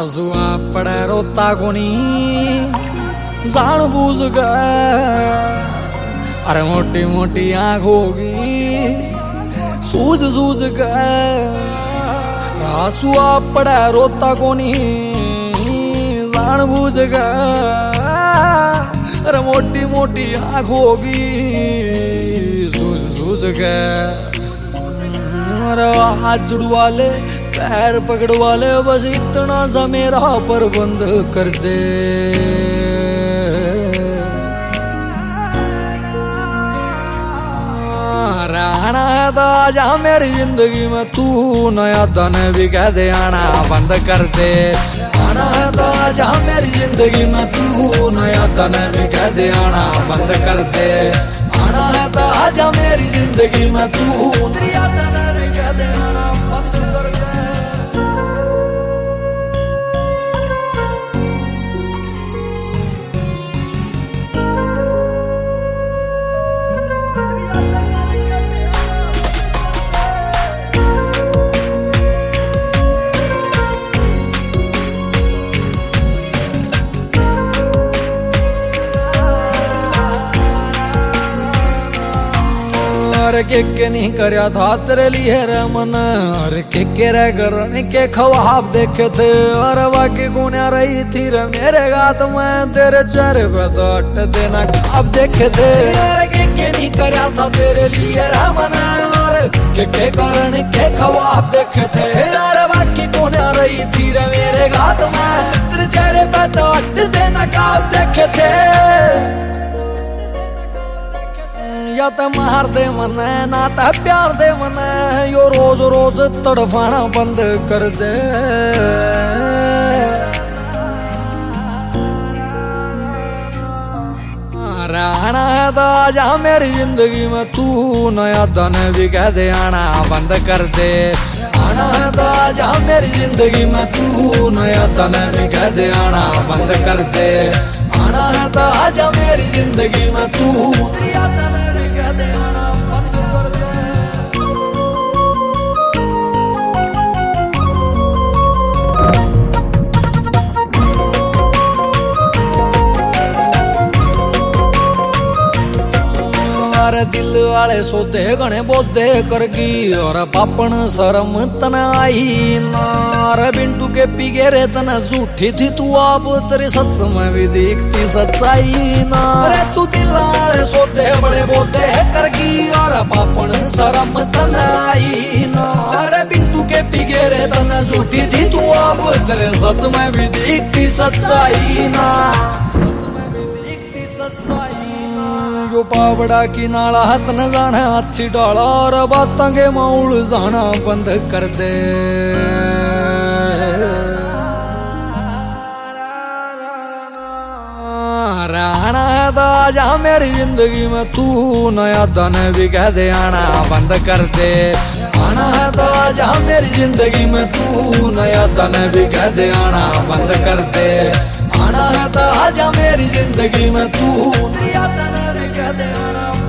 आंसुआ पड़े रोता कोनी जान बूझ गए। अरे मोटी मोटी आंख होगी सूझ सूझ गए। आंसुआ पड़े रोता कोनी जान बूझ गए। अरे मोटी मोटी आंख होगी सूझ सूझ गए। अरे हाथ जुड़वा ले पैर पकड़वा ले बस इतना सा मेरा प्रबंध कर दे। रहना है तो आजा मेरी जिंदगी में तू नया धन भी कह दे आना बंद कर दे। आना है तो आजा मेरी जिंदगी में तू नया धन भी कह दे आना बंद कर दे। आना है तो आजा मेरी जिंदगी में तू नया धन भी कह दे आना बंद कर दे। अरे के नहीं करया था तेरे लिए रे मन। अरे के रह करने के ख्वाब देखे थे। अरे वाकई गुनिया रही थी रे मेरे गात में तेरे चेहरे पे तो अट देना अब देखे थे। अरे के नहीं करया था तेरे लिए रे मन। अरे के करने के ख्वाब देखे थे। अरे वाकई गुनिया रही थी रे मेरे गात में तेरे चेहरे पे तो अट देना अब देखे थे। या तो मार दे मन ना तो प्यार दे मन यो रोज रोज तड़फाना बंद कर दे। रहना है तो आजा मेरी जिंदगी में तू नया धन भी कह दे आना बंद कर दे। आना है तो आजा मेरी जिंदगी में तू नया धन भी कह दे आना बंद कर दे। आना है तो आजा मेरी जिंदगी में तू नया धन भी कह दे आना बंद कर दे। अरे दिल वाले सोते घने बोधे करगी और पापन शर्म तना आई ना। अरे बिंटू के पीगे रे तना झूठी थी तू आप तेरे सच में भी दिखती सच्चाई ना। अरे तू दिल वाले सोते बड़े बोधे करगी और पापन शर्म तना आई ना। अरे बिंटू के पीगे रे तना झूठी थी तू आप तेरे सच में भी दिखती सच्चाई ना। जो पावड़ा की नाला हाथ न जाना अच्छी डाला और बातों के माउल जाना बंद कर दे। रहना है तो आजा मेरी जिंदगी में तू नया धन भी कह दे आना बंद कर दे। आना है तो आजा मेरी जिंदगी में तू नया धन भी कह दे आना बंद कर दे। आना है तो आजा मेरी जिंदगी में तू नया धन भी कह दे आना